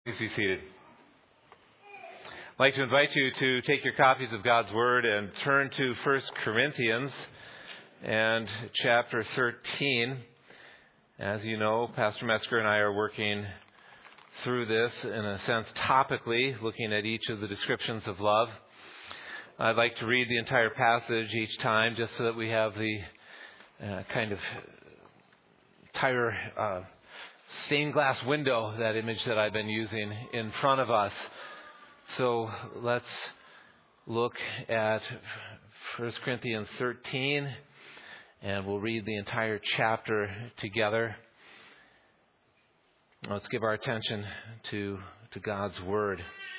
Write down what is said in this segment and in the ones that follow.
Please be seated. I'd like to invite you to take your copies of God's Word and turn to 1 Corinthians and chapter 13. As you know, Pastor Metzger and I are working through this, in a sense, topically, looking at each of the descriptions of love. I'd like to read the entire passage each time, just so that we have the entire stained glass window, that image that I've been using, in front of us. So let's look at 1 Corinthians 13, and we'll read the entire chapter together. Let's give our attention to God's Word.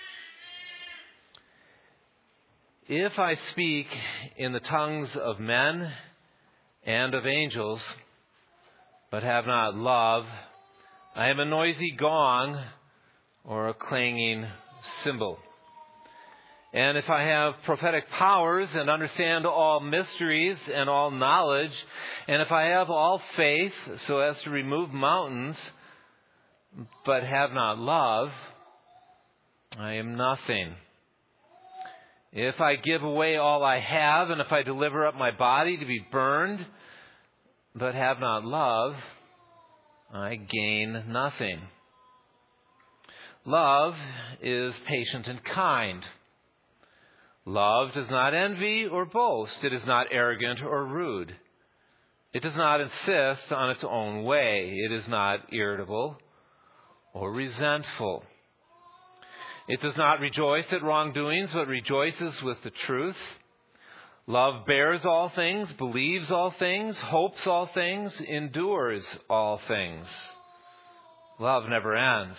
If I speak in the tongues of men and of angels, but have not love, I am a noisy gong or a clanging cymbal. And if I have prophetic powers and understand all mysteries and all knowledge, and if I have all faith so as to remove mountains, but have not love, I am nothing. If I give away all I have, and if I deliver up my body to be burned, but have not love, I gain nothing. Love is patient and kind. Love does not envy or boast. It is not arrogant or rude. It does not insist on its own way. It is not irritable or resentful. It does not rejoice at wrongdoings, but rejoices with the truth. Love bears all things, believes all things, hopes all things, endures all things. Love never ends.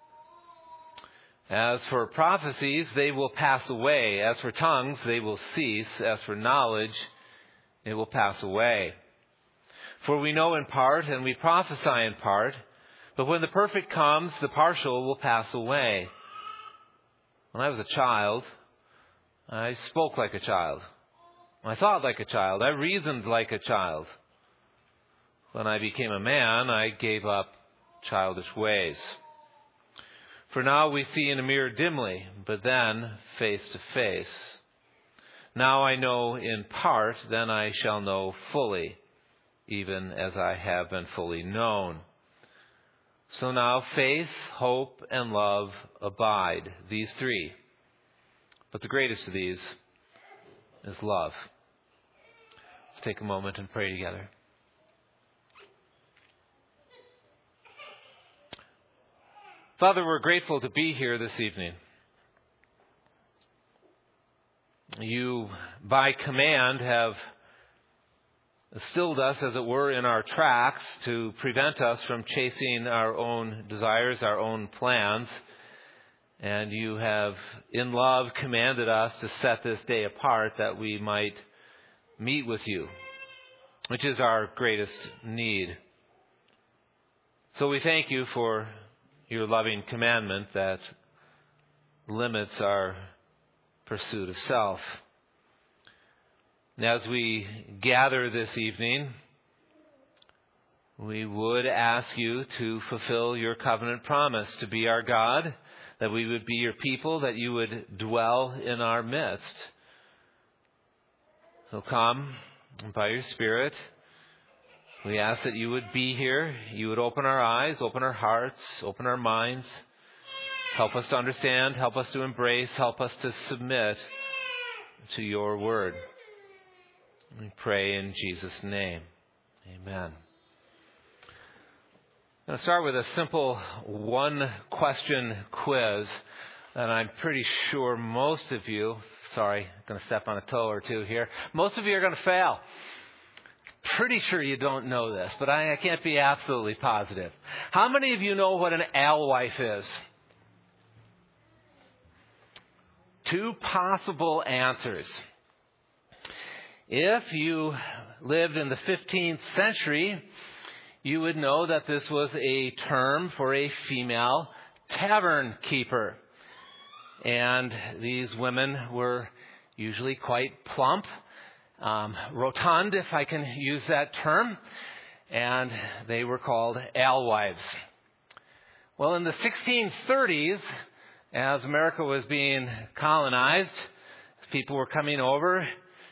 As for prophecies, they will pass away. As for tongues, they will cease. As for knowledge, it will pass away. For we know in part, and we prophesy in part, but when the perfect comes, the partial will pass away. When I was a child, I spoke like a child. I thought like a child. I reasoned like a child. When I became a man, I gave up childish ways. For now we see in a mirror dimly, but then face to face. Now I know in part, then I shall know fully, even as I have been fully known. So now faith, hope, and love abide, these three. But the greatest of these is love. Let's take a moment and pray together. Father, we're grateful to be here this evening. You, by command, have stilled us, as it were, in our tracks to prevent us from chasing our own desires, our own plans. And you have, in love, commanded us to set this day apart that we might meet with you, which is our greatest need. So we thank you for your loving commandment that limits our pursuit of self. And as we gather this evening, we would ask you to fulfill your covenant promise to be our God, that we would be your people, that you would dwell in our midst. So come by your Spirit. We ask that you would be here. You would open our eyes, open our hearts, open our minds. Help us to understand, help us to embrace, help us to submit to your word. We pray in Jesus' name. Amen. I'm going to start with a simple one-question quiz that I'm pretty sure most of you, I'm going to step on a toe or two here, most of you are going to fail. Pretty sure you don't know this, but I can't be absolutely positive. How many of you know what an alewife is? Two possible answers. If you lived in the 15th century, you would know that this was a term for a female tavern keeper. And these women were usually quite plump, rotund, if I can use that term, and they were called alewives. Well, in the 1630s, as America was being colonized, as people were coming over,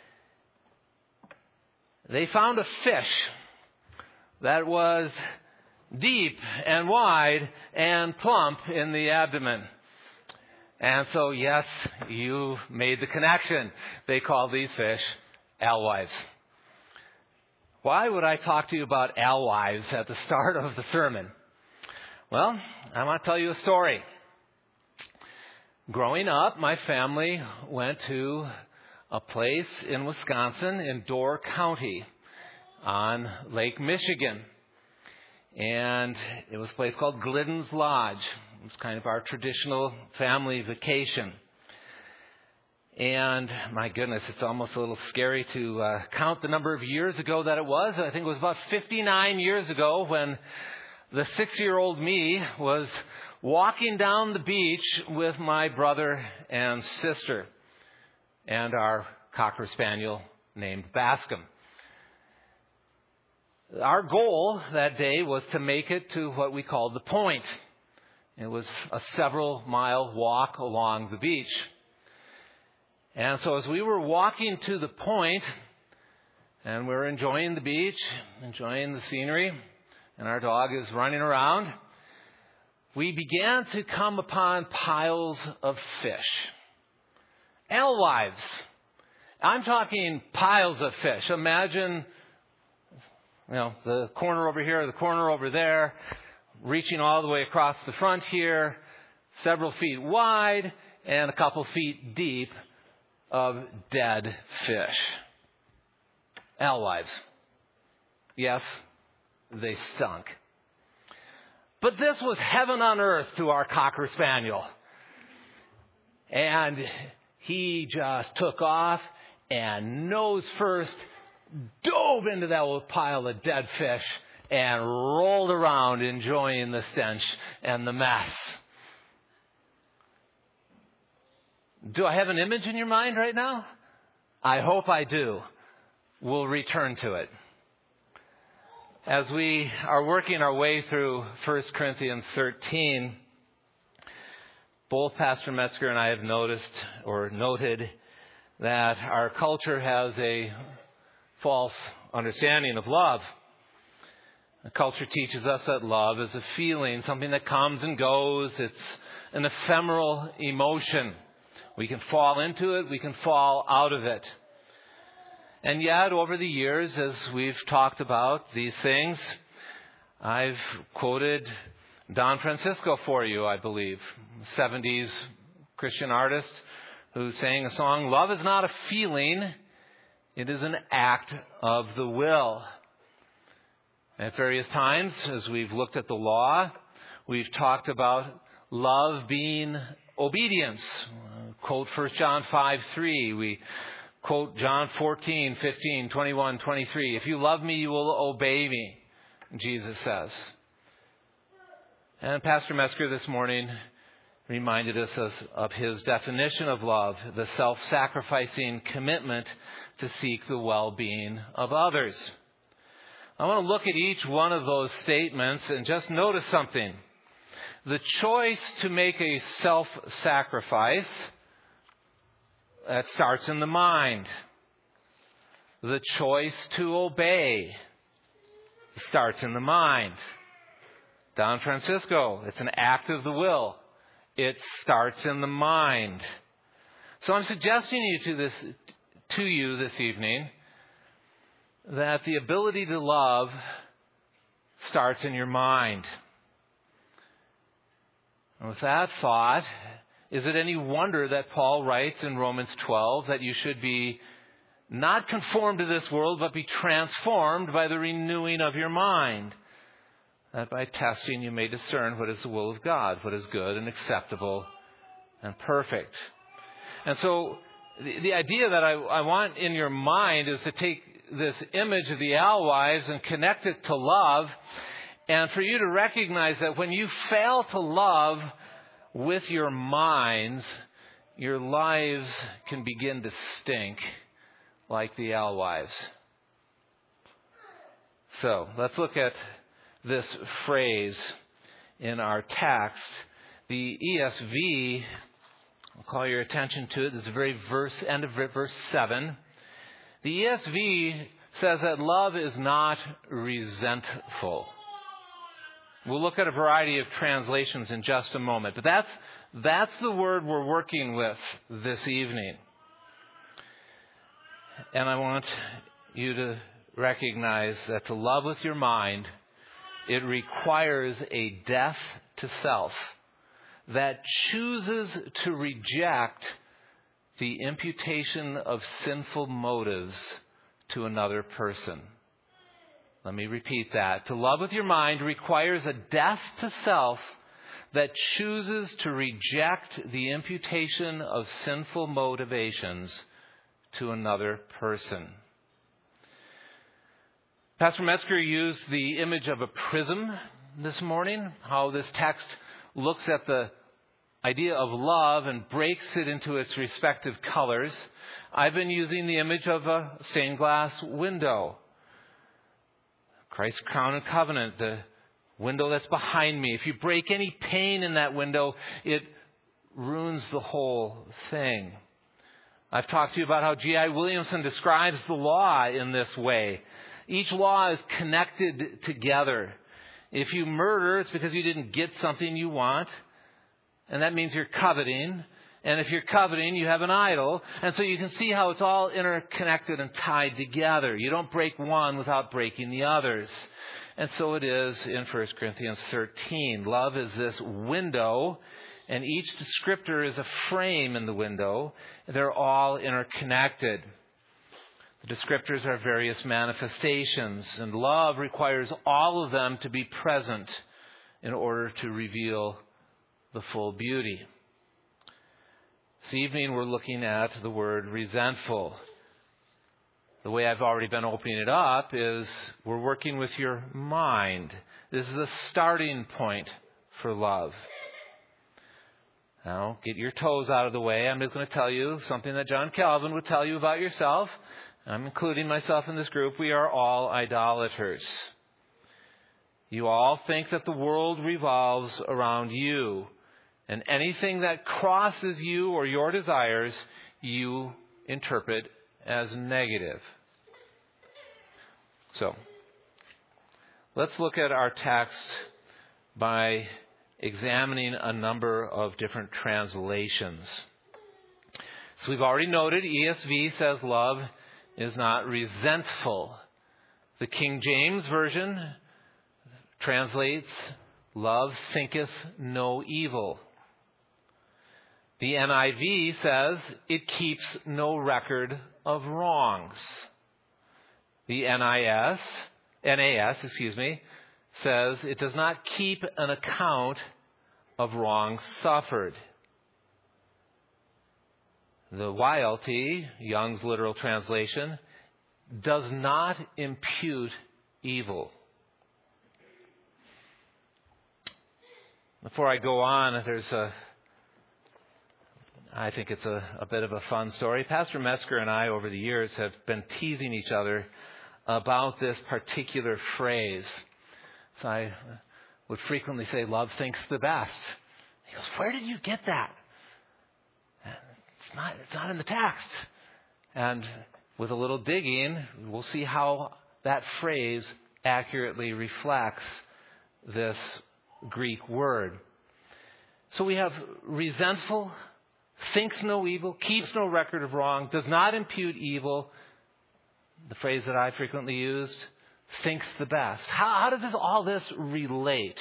they found a fish that was deep and wide and plump in the abdomen. And so, yes, you made the connection. They called these fish alewives. Why would I talk to you about alewives at the start of the sermon? Well, I want to tell you a story. Growing up, my family went to a place in Wisconsin, in Door County, on Lake Michigan. And it was a place called Glidden's Lodge. It was kind of our traditional family vacation. And my goodness, it's almost a little scary to count the number of years ago that it was. I think it was about 59 years ago when the 6-year-old me was walking down the beach with my brother and sister and our Cocker Spaniel named Bascom. Our goal that day was to make it to what we called the point. It was a several-mile walk along the beach. And so as we were walking to the point, and we're enjoying the beach, enjoying the scenery, and our dog is running around, we began to come upon piles of fish. Alewives. I'm talking piles of fish. Imagine, the corner over here, the corner over there, reaching all the way across the front here, several feet wide and a couple feet deep of dead fish. Alewives. Yes, they stunk. But this was heaven on earth to our Cocker Spaniel. And he just took off and nose first dove into that little pile of dead fish and rolled around enjoying the stench and the mess. Do I have an image in your mind right now? I hope I do. We'll return to it. As we are working our way through 1 Corinthians 13, both Pastor Metzger and I have noted that our culture has a false understanding of love. The culture teaches us that love is a feeling, something that comes and goes. It's an ephemeral emotion. We can fall into it, we can fall out of it. And yet, over the years, as we've talked about these things, I've quoted Don Francisco for you, I believe, 70s Christian artist who sang a song, "Love is not a feeling, it is an act of the will." At various times, as we've looked at the law, we've talked about love being obedience. Quote 1 John 5:3. We quote John 14:15, 21, 23. If you love me, you will obey me, Jesus says. And Pastor Metzger this morning reminded us of his definition of love, the self-sacrificing commitment to seek the well-being of others. I want to look at each one of those statements and just notice something. The choice to make a self-sacrifice, that starts in the mind. The choice to obey starts in the mind. Don Francisco, it's an act of the will. It starts in the mind. So I'm suggesting to you this evening that the ability to love starts in your mind. And with that thought, is it any wonder that Paul writes in Romans 12 that you should be not conformed to this world, but be transformed by the renewing of your mind, that by testing you may discern what is the will of God, what is good and acceptable and perfect. And so the idea that I want in your mind is to take this image of the alewives and connect it to love, and for you to recognize that when you fail to love with your minds, your lives can begin to stink like the alewives. So let's look at this phrase in our text. The ESV, I'll call your attention to it. This is the very end of verse 7. The ESV says that love is not resentful. We'll look at a variety of translations in just a moment, but that's the word we're working with this evening. And I want you to recognize that to love with your mind, it requires a death to self that chooses to reject the imputation of sinful motives to another person. Let me repeat that. To love with your mind requires a death to self that chooses to reject the imputation of sinful motivations to another person. Pastor Metzger used the image of a prism this morning, how this text looks at the idea of love and breaks it into its respective colors. I've been using the image of a stained glass window. Christ's crown and covenant, the window that's behind me. If you break any pane in that window, it ruins the whole thing. I've talked to you about how G.I. Williamson describes the law in this way. Each law is connected together. If you murder, it's because you didn't get something you want. And that means you're coveting. And if you're coveting, you have an idol. And so you can see how it's all interconnected and tied together. You don't break one without breaking the others. And so it is in 1 Corinthians 13. Love is this window, and each descriptor is a frame in the window. They're all interconnected. The descriptors are various manifestations, and love requires all of them to be present in order to reveal the full beauty. This evening we're looking at the word resentful. The way I've already been opening it up is we're working with your mind. This is a starting point for love. Now, get your toes out of the way. I'm just going to tell you something that John Calvin would tell you about yourself. I'm including myself in this group. We are all idolaters. You all think that the world revolves around you. And anything that crosses you or your desires, you interpret as negative. So, let's look at our text by examining a number of different translations. So we've already noted ESV says love is not resentful. The King James Version translates love thinketh no evil. The NIV says it keeps no record of wrongs. The NAS, says it does not keep an account of wrongs suffered. The YLT, Young's literal translation, does not impute evil. Before I go on, I think it's a bit of a fun story. Pastor Metzger and I, over the years, have been teasing each other about this particular phrase. So I would frequently say, love thinks the best. He goes, where did you get that? It's not in the text. And with a little digging, we'll see how that phrase accurately reflects this Greek word. So we have resentful, thinks no evil, keeps no record of wrong, does not impute evil. The phrase that I frequently used, thinks the best. How does all this relate?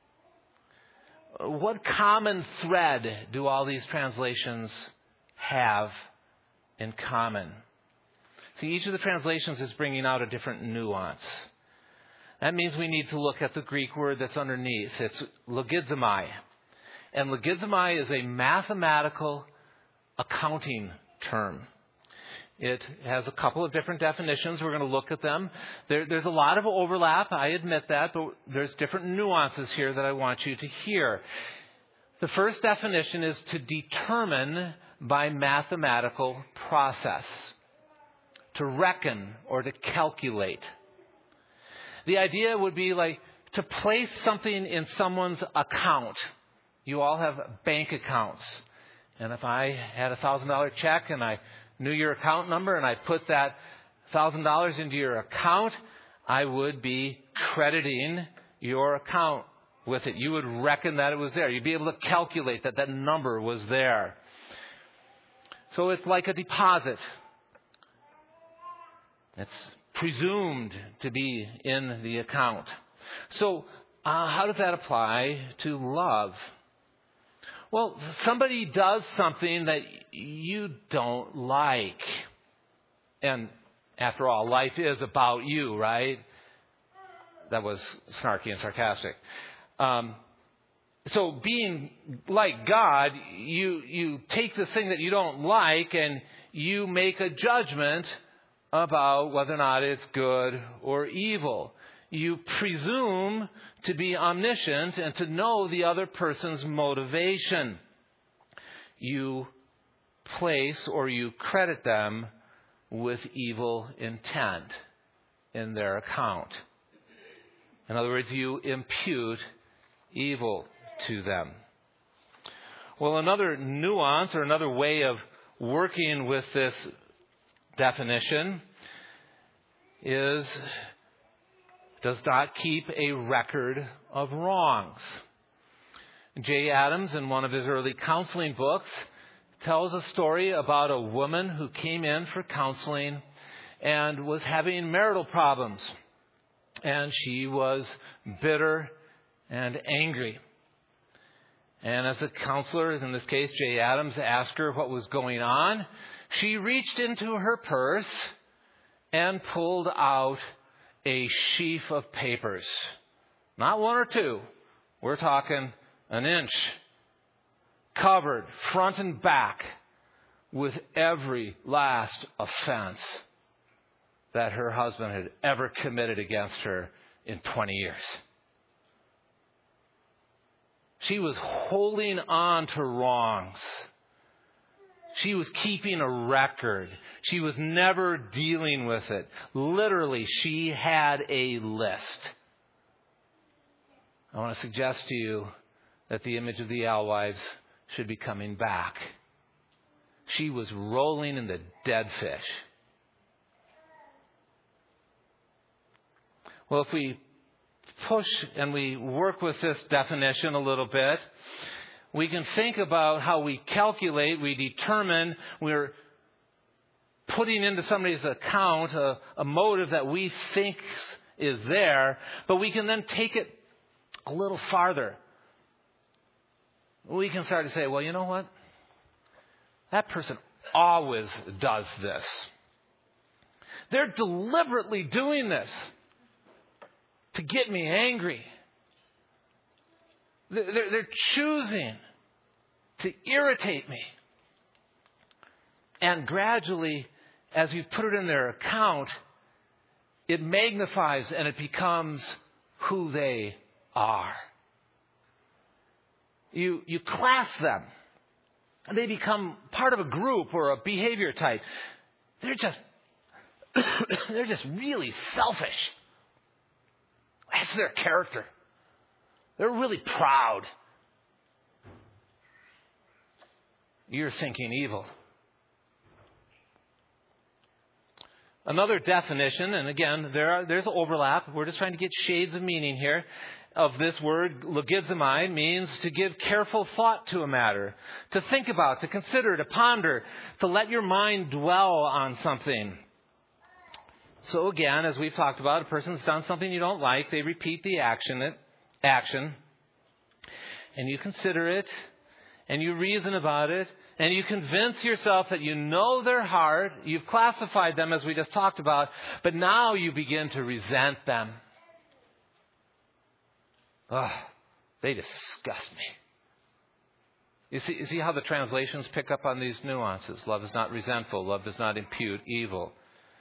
What common thread do all these translations have in common? See, each of the translations is bringing out a different nuance. That means we need to look at the Greek word that's underneath. It's logizomai. And logizomai is a mathematical accounting term. It has a couple of different definitions. We're going to look at them. There's a lot of overlap, I admit that, but there's different nuances here that I want you to hear. The first definition is to determine by mathematical process, to reckon or to calculate. The idea would be like to place something in someone's account. You all have bank accounts. And if I had a $1,000 check and I knew your account number and I put that $1,000 into your account, I would be crediting your account with it. You would reckon that it was there. You'd be able to calculate that that number was there. So it's like a deposit. It's presumed to be in the account. So how does that apply to love? Well, somebody does something that you don't like. And after all, life is about you, right? That was snarky and sarcastic. So being like God, you take the thing that you don't like and you make a judgment about whether or not it's good or evil. You presume to be omniscient and to know the other person's motivation. You place or you credit them with evil intent in their account. In other words, you impute evil to them. Well, another nuance or another way of working with this definition is does not keep a record of wrongs. Jay Adams, in one of his early counseling books, tells a story about a woman who came in for counseling and was having marital problems. And she was bitter and angry. And as a counselor, in this case, Jay Adams, asked her what was going on. She reached into her purse and pulled out a sheaf of papers. Not one or two. We're talking an inch. Covered front and back with every last offense that her husband had ever committed against her in 20 years. She was holding on to wrongs. She was keeping a record. She was never dealing with it. Literally, she had a list. I want to suggest to you that the image of the alewives should be coming back. She was rolling in the dead fish. Well, if we push and we work with this definition a little bit, we can think about how we calculate, we determine, we're putting into somebody's account a motive that we think is there, but we can then take it a little farther. We can start to say, well, you know what? That person always does this. They're deliberately doing this to get me angry. They're choosing to irritate me. And gradually, as you put it in their account, it magnifies and it becomes who they are. You class them. And they become part of a group or a behavior type. They're just really selfish. That's their character. They're really proud. You're thinking evil. Another definition, and again, there's overlap. We're just trying to get shades of meaning here. Of this word, logizomai, means to give careful thought to a matter, to think about, to consider, to ponder, to let your mind dwell on something. So again, as we've talked about, a person's done something you don't like, they repeat the action, and you consider it, and you reason about it, and you convince yourself that you know their heart, you've classified them as we just talked about, but now you begin to resent them. Oh, they disgust me. You see how the translations pick up on these nuances. Love is not resentful. Love does not impute evil.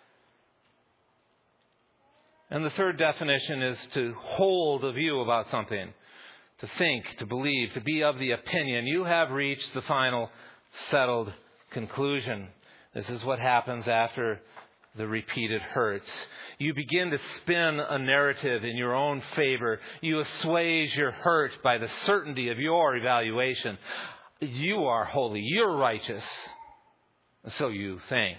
And the third definition is to hold a view about something. To think, to believe, to be of the opinion. You have reached the final settled conclusion. This is what happens after the repeated hurts. You begin to spin a narrative in your own favor. You assuage your hurt by the certainty of your evaluation. You are holy. You're righteous. So you think.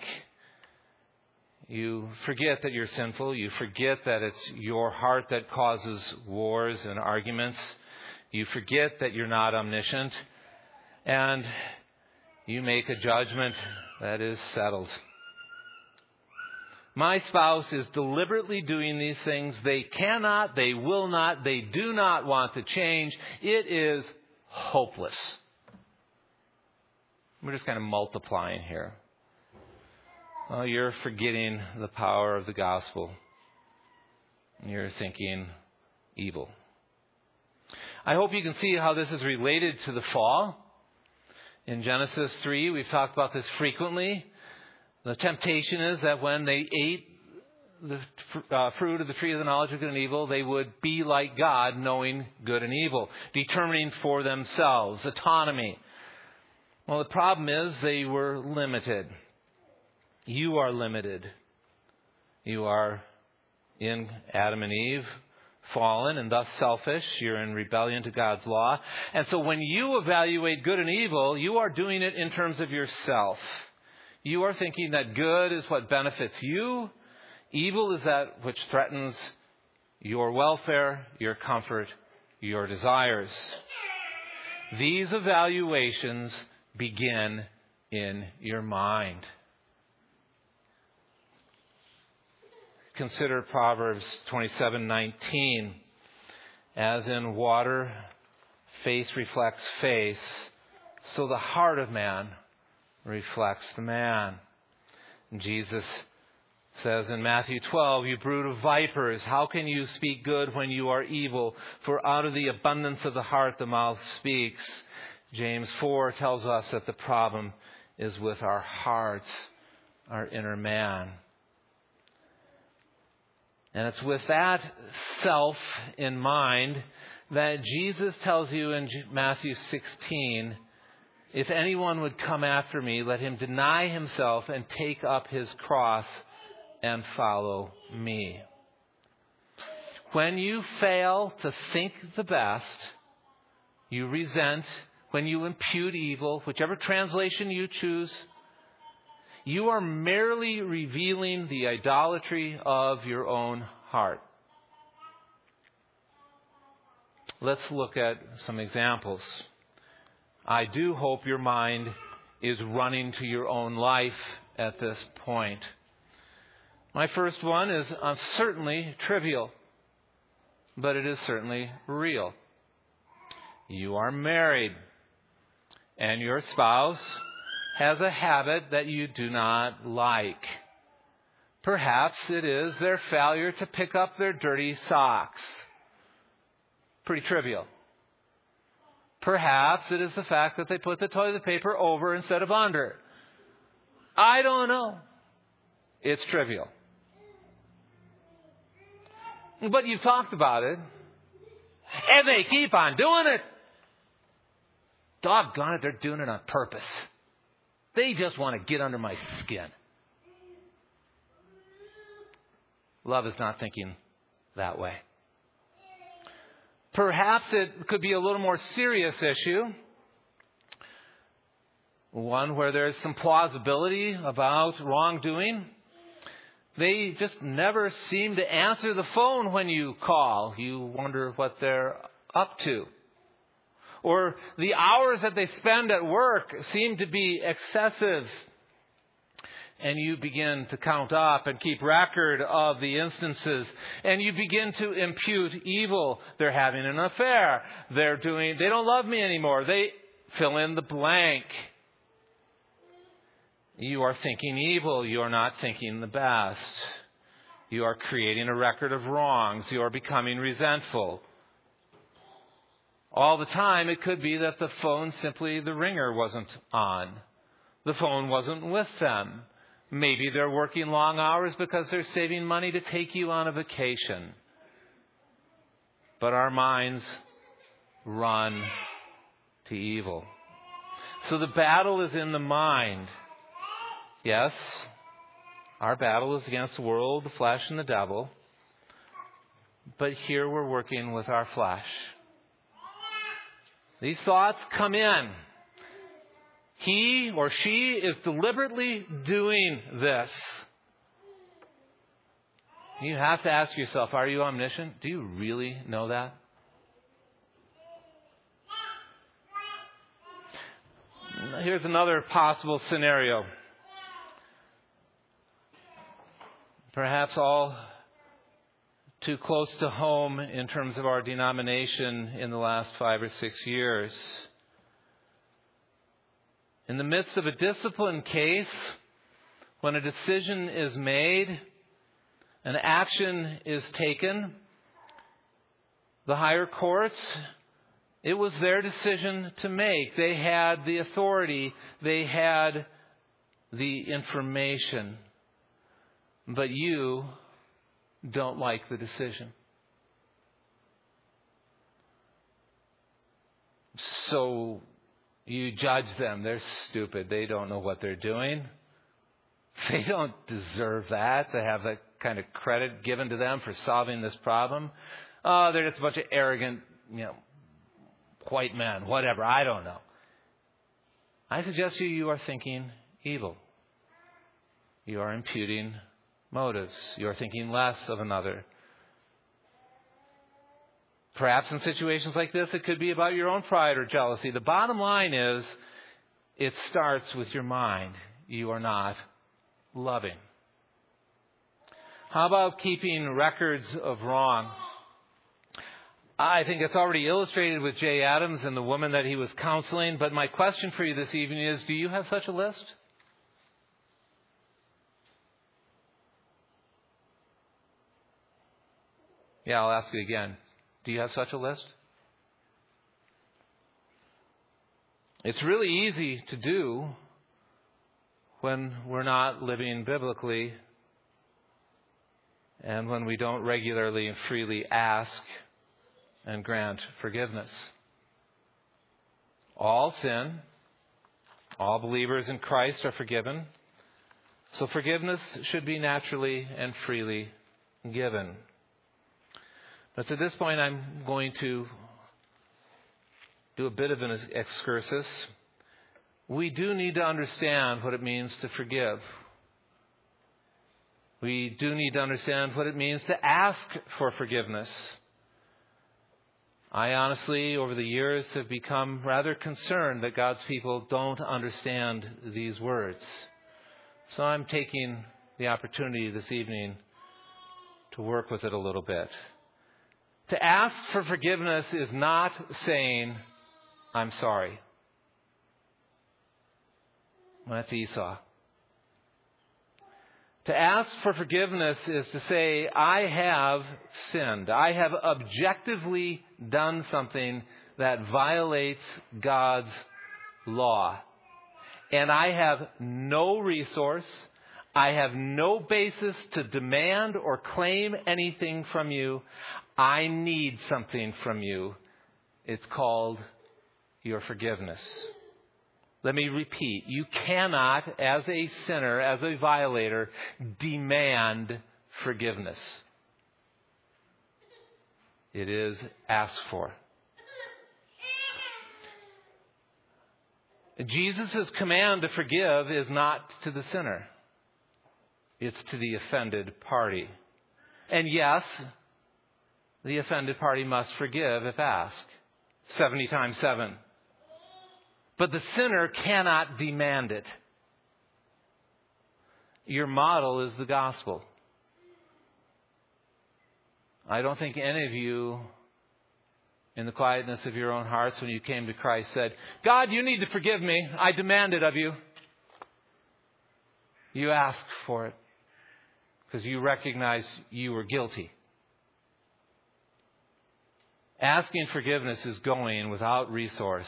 You forget that you're sinful. You forget that it's your heart that causes wars and arguments. You forget that you're not omniscient. And you make a judgment that is settled. My spouse is deliberately doing these things. They cannot, they will not, they do not want to change. It is hopeless. We're just kind of multiplying here. Well, you're forgetting the power of the gospel. You're thinking evil. I hope you can see how this is related to the fall. In Genesis 3, we've talked about this frequently. The temptation is that when they ate the fruit of the tree of the knowledge of good and evil, they would be like God, knowing good and evil, determining for themselves, autonomy. Well, the problem is they were limited. You are limited. You are in Adam and Eve, fallen and thus selfish. You're in rebellion to God's law. And so when you evaluate good and evil, you are doing it in terms of yourself. You are thinking that good is what benefits you. Evil is that which threatens your welfare, your comfort, your desires. These evaluations begin in your mind. Consider Proverbs 27:19. As in water, face reflects face, so the heart of man reflects the man. And Jesus says in Matthew 12, you brood of vipers, how can you speak good when you are evil? For out of the abundance of the heart the mouth speaks. James 4 tells us that the problem is with our hearts, our inner man. And it's with that self in mind that Jesus tells you in Matthew 16, if anyone would come after me, let him deny himself and take up his cross and follow me. When you fail to think the best, you resent, when you impute evil, whichever translation you choose, you are merely revealing the idolatry of your own heart. Let's look at some examples. I do hope your mind is running to your own life at this point. My first one is certainly trivial, but it is certainly real. You are married, and your spouse has a habit that you do not like. Perhaps it is their failure to pick up their dirty socks. Pretty trivial. Perhaps it is the fact that they put the toilet paper over instead of under. I don't know. It's trivial. But you've talked about it. And they keep on doing it. Doggone it, they're doing it on purpose. They just want to get under my skin. Love is not thinking that way. Perhaps it could be a little more serious issue. One where there's some plausibility about wrongdoing. They just never seem to answer the phone when you call. You wonder what they're up to. Or the hours that they spend at work seem to be excessive. And you begin to count up and keep record of the instances. And you begin to impute evil. They're having an affair. They don't love me anymore. They fill in the blank. You are thinking evil. You are not thinking the best. You are creating a record of wrongs. You are becoming resentful. All the time, it could be that the phone the ringer wasn't on. The phone wasn't with them. Maybe they're working long hours because they're saving money to take you on a vacation. But our minds run to evil. So the battle is in the mind. Yes, Our battle is against the world, the flesh, and the devil. But here we're working with our flesh. These thoughts come in. He or she is deliberately doing this. You have to ask yourself, are you omniscient? Do you really know that? Here's another possible scenario. Perhaps all too close to home in terms of our denomination in the last 5 or 6 years. In the midst of a discipline case, when a decision is made, an action is taken, the higher courts, it was their decision to make. They had the authority. They had the information. But you don't like the decision. So you judge them. They're stupid. They don't know what they're doing. They don't deserve that, to have that kind of credit given to them for solving this problem. Oh, they're just a bunch of arrogant, white men, whatever. I don't know. I suggest to you, you are thinking evil. You are imputing motives. You are thinking less of another. Perhaps in situations like this, it could be about your own pride or jealousy. The bottom line is, it starts with your mind. You are not loving. How about keeping records of wrong? I think it's already illustrated with Jay Adams and the woman that he was counseling. But my question for you this evening is, do you have such a list? Yeah, I'll ask it again. Do you have such a list? It's really easy to do when we're not living biblically and when we don't regularly and freely ask and grant forgiveness. All sin, all believers in Christ are forgiven. So forgiveness should be naturally and freely given. But at this point, I'm going to do a bit of an excursus. We do need to understand what it means to forgive. We do need to understand what it means to ask for forgiveness. I honestly, over the years, have become rather concerned that God's people don't understand these words. So I'm taking the opportunity this evening to work with it a little bit. To ask for forgiveness is not saying, I'm sorry. Well, that's Esau. To ask for forgiveness is to say, I have sinned. I have objectively done something that violates God's law. And I have no resource. I have no basis to demand or claim anything from you. I need something from you. It's called your forgiveness. Let me repeat. You cannot, as a sinner, as a violator, demand forgiveness. It is asked for. Jesus' command to forgive is not to the sinner. It's to the offended party. And yes, the offended party must forgive if asked. 70 times 7. But the sinner cannot demand it. Your model is the gospel. I don't think any of you, in the quietness of your own hearts when you came to Christ, said, God, you need to forgive me. I demand it of you. You asked for it because you recognized you were guilty. Asking forgiveness is going without resource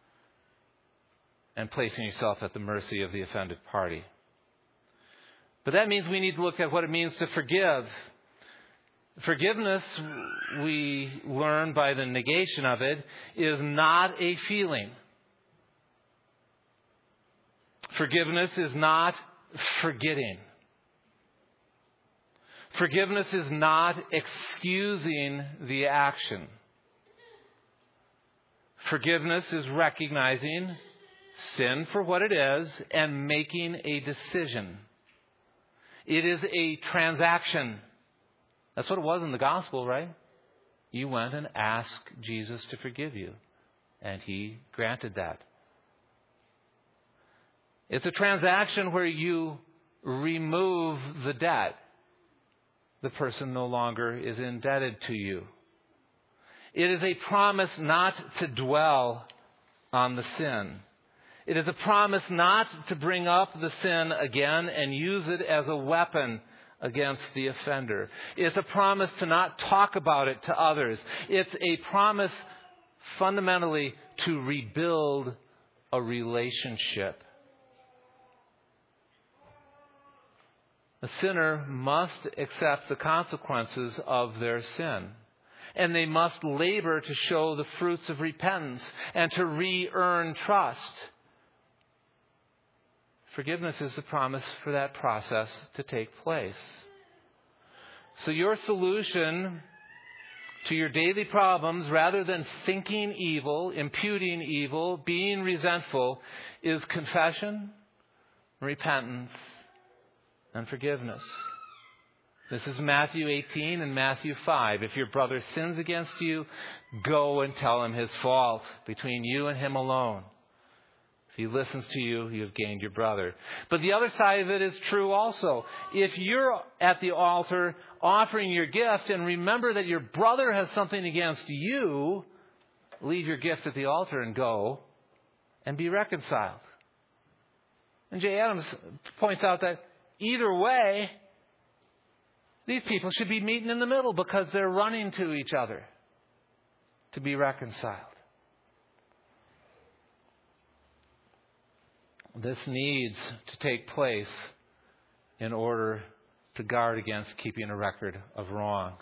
and placing yourself at the mercy of the offended party. But that means we need to look at what it means to forgive. Forgiveness, we learn by the negation of it, is not a feeling. Forgiveness is not forgetting. Forgiveness is not excusing the action. Forgiveness is recognizing sin for what it is and making a decision. It is a transaction. That's what it was in the gospel, right? You went and asked Jesus to forgive you, and He granted that. It's a transaction where you remove the debt. The person no longer is indebted to you. It is a promise not to dwell on the sin. It is a promise not to bring up the sin again and use it as a weapon against the offender. It's a promise to not talk about it to others. It's a promise fundamentally to rebuild a relationship. A sinner must accept the consequences of their sin. And they must labor to show the fruits of repentance and to re-earn trust. Forgiveness is the promise for that process to take place. So your solution to your daily problems, rather than thinking evil, imputing evil, being resentful, is confession, repentance, and forgiveness. This is Matthew 18 and Matthew 5. If your brother sins against you, go and tell him his fault between you and him alone. If he listens to you, you have gained your brother. But the other side of it is true also. If you're at the altar offering your gift and remember that your brother has something against you, leave your gift at the altar and go and be reconciled. And J. Adams points out that either way, these people should be meeting in the middle because they're running to each other to be reconciled. This needs to take place in order to guard against keeping a record of wrongs.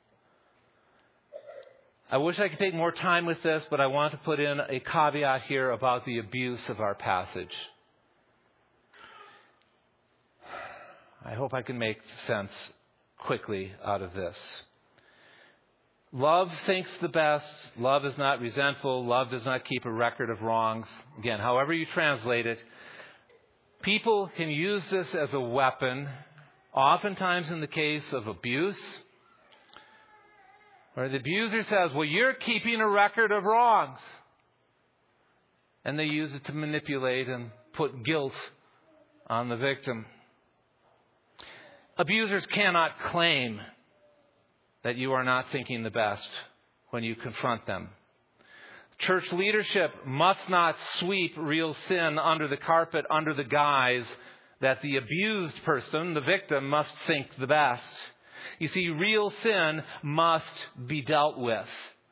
I wish I could take more time with this, but I want to put in a caveat here about the abuse of our passage. I hope I can make sense quickly out of this. Love thinks the best. Love is not resentful. Love does not keep a record of wrongs. Again, however you translate it, people can use this as a weapon, oftentimes in the case of abuse, where the abuser says, well, you're keeping a record of wrongs. And they use it to manipulate and put guilt on the victim. Abusers cannot claim that you are not thinking the best when you confront them. Church leadership must not sweep real sin under the carpet under the guise that the abused person, the victim, must think the best. You see, real sin must be dealt with.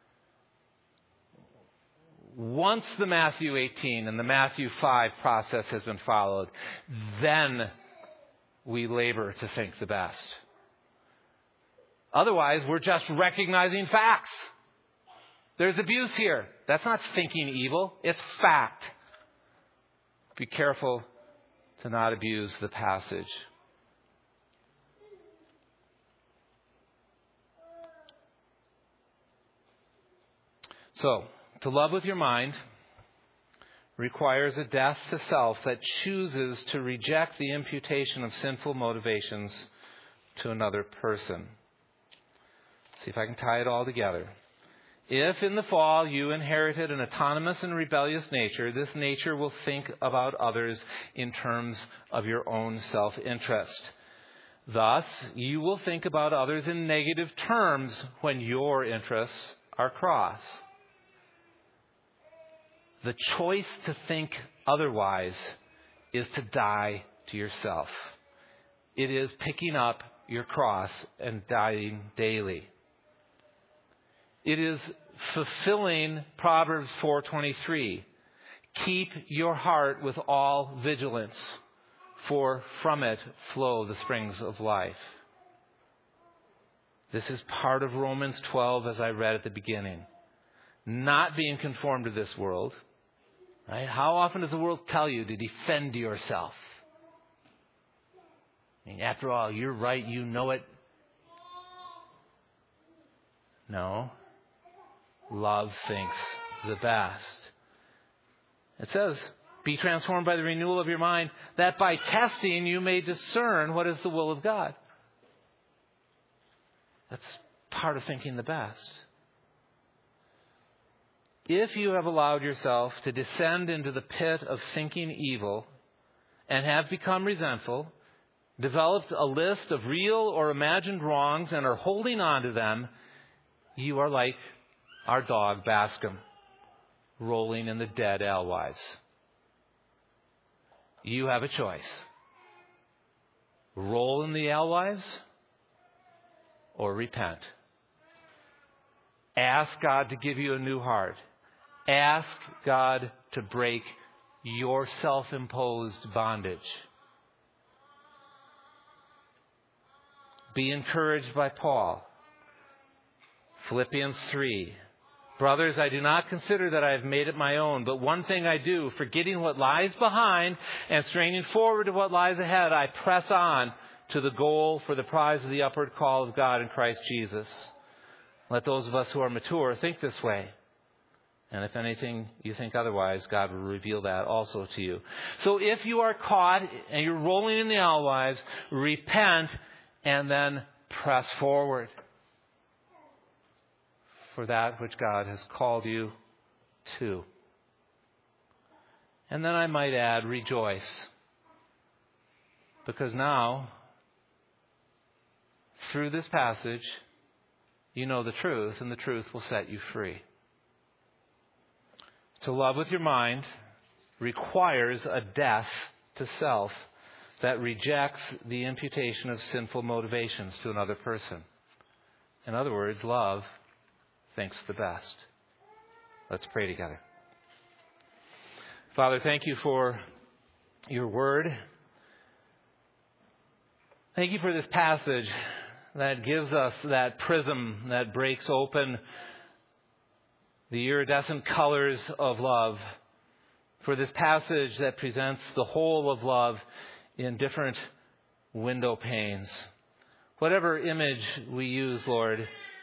Once the Matthew 18 and the Matthew 5 process has been followed, then we labor to think the best. Otherwise, we're just recognizing facts. There's abuse here. That's not thinking evil. It's fact. Be careful to not abuse the passage. So, to love with your mind requires a death to self that chooses to reject the imputation of sinful motivations to another person. See if I can tie it all together. If in the fall you inherited an autonomous and rebellious nature, this nature will think about others in terms of your own self-interest. Thus, you will think about others in negative terms when your interests are crossed. The choice to think otherwise is to die to yourself. It is picking up your cross and dying daily. It is fulfilling Proverbs 4:23. Keep your heart with all vigilance, for from it flow the springs of life. This is part of Romans 12, as I read at the beginning. Not being conformed to this world. Right? How often does the world tell you to defend yourself? I mean, after all, you're right, you know it. No. Love thinks the best. It says, be transformed by the renewal of your mind, that by testing you may discern what is the will of God. That's part of thinking the best. If you have allowed yourself to descend into the pit of thinking evil and have become resentful, developed a list of real or imagined wrongs and are holding on to them, you are like our dog Bascom, rolling in the dead alewives. You have a choice. Roll in the alewives or repent. Ask God to give you a new heart. Ask God to break your self-imposed bondage. Be encouraged by Paul. Philippians 3. Brothers, I do not consider that I have made it my own, but one thing I do, forgetting what lies behind and straining forward to what lies ahead, I press on to the goal for the prize of the upward call of God in Christ Jesus. Let those of us who are mature think this way. And if anything you think otherwise, God will reveal that also to you. So if you are caught and you're rolling in the alewives, repent and then press forward for that which God has called you to. And then I might add, rejoice. Because now, through this passage, you know the truth, and the truth will set you free. To love with your mind requires a death to self that rejects the imputation of sinful motivations to another person. In other words, love thinks the best. Let's pray together. Father, thank you for your word. Thank you for this passage that gives us that prism that breaks open the iridescent colors of love. For this passage that presents the whole of love in different window panes. Whatever image we use, Lord,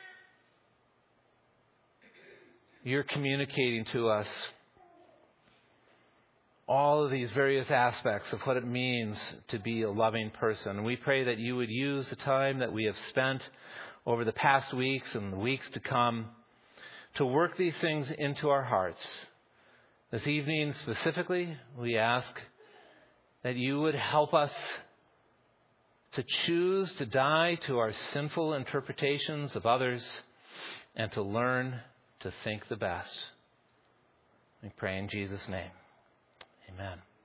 you're communicating to us all of these various aspects of what it means to be a loving person. We pray that you would use the time that we have spent over the past weeks and the weeks to come to work these things into our hearts. This evening specifically, we ask that you would help us to choose to die to our sinful interpretations of others and to learn to think the best. We pray in Jesus' name. Amen.